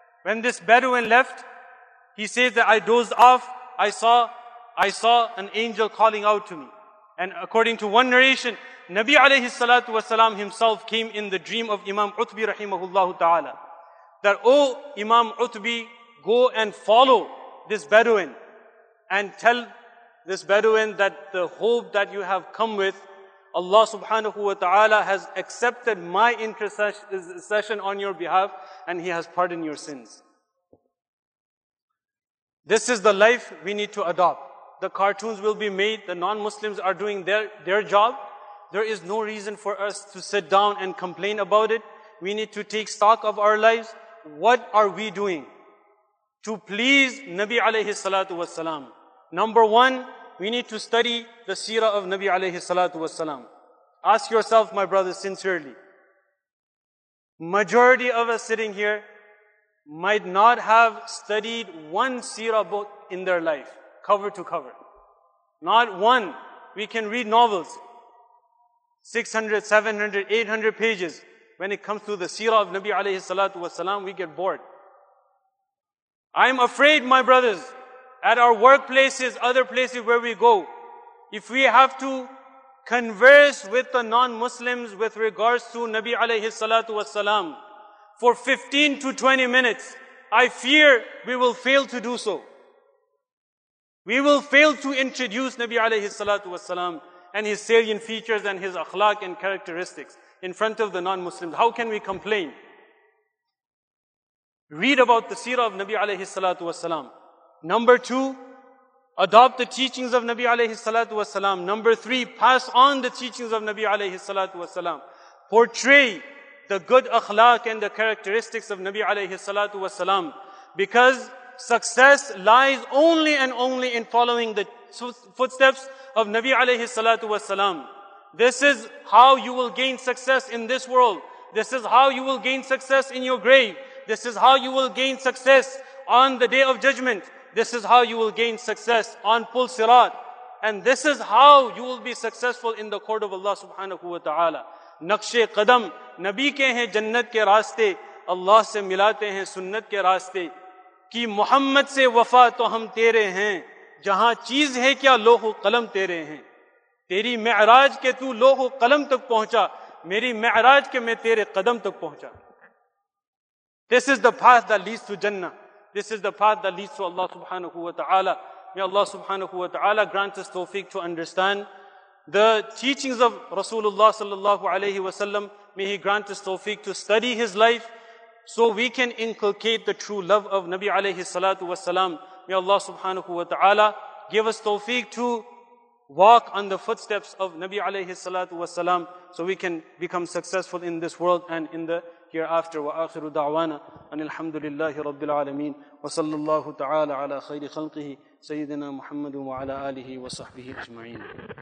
he says that I dozed off, I saw an angel calling out to me. And according to one narration, Nabi alayhi salatu wasalam himself came in the dream of Imam Utbi rahimahullah ta'ala. That, O Imam Utbi, go and follow this Bedouin and tell this Bedouin that the hope that you have come with, Allah subhanahu wa ta'ala has accepted my intercession on your behalf and He has pardoned your sins. This is the life we need to adopt. The cartoons will be made, the non-Muslims are doing their job. There is no reason for us to sit down and complain about it. We need to take stock of our lives. What are we doing to please Nabi alayhi salatu wassalam? Number one, we need to study the seerah of Nabi alayhi salatu wassalam. Ask yourself, my brothers, sincerely. Majority of us sitting here might not have studied one seerah book in their life, cover to cover. Not one. We can read novels, 600, 700, 800 pages. When it comes to the seerah of Nabi alayhi salatu wasalam, we get bored. I'm afraid, my brothers, at our workplaces, other places where we go, if we have to converse with the non-Muslims with regards to Nabi alayhi salatu wasalam for 15 to 20 minutes, I fear we will fail to do so. We will fail to introduce Nabi alayhi salatu wasalam and his salient features and his akhlaq and characteristics in front of the non-Muslims. How can we complain? Read about the seerah of Nabi alayhi salatu wasalam. Number 2, adopt the teachings of Nabi alayhi salatu wasalam. Number 3, pass on the teachings of Nabi alayhi salatu wasalam. Portray the good akhlaq and the characteristics of Nabi alayhi salatu wasalam. Because success lies only and only in following the footsteps of Nabi alayhi salatu wasalam. This is how you will gain success in this world. This is how you will gain success in your grave. This is how you will gain success on the day of judgment. This is how you will gain success on Pul Sirat. And this is how you will be successful in the court of Allah subhanahu wa ta'ala. Naqsh qadam, Nabi ke hain jannat ke raaste, Allah se milate hain sunnat ke raaste. Ki Muhammad se wafa to hum tere hain, jahan cheez hai kya loh qalam tere hain. Teri mi'raj ke tu loh qalam tak pahuncha, meri mi'raj ke main tere qadam tak pahuncha. This is the path that leads to Jannah. This is the path that leads to Allah subhanahu wa ta'ala. May Allah subhanahu wa ta'ala grant us tawfiq to understand the teachings of Rasulullah sallallahu alayhi wa sallam. May He grant us tawfiq to study His life so we can inculcate the true love of Nabi alayhi salatu wa salam. May Allah subhanahu wa ta'ala give us tawfiq to walk on the footsteps of Nabi alayhi salatu wa salam so we can become successful in this world and in the hereafter. Wa akhiru da'wana anil hamdulillahi rabbil alameen wa sallallahu ta'ala ala khayri khalqihi sayyidina Muhammadin wa ala alihi wa sahbihi ajma'in.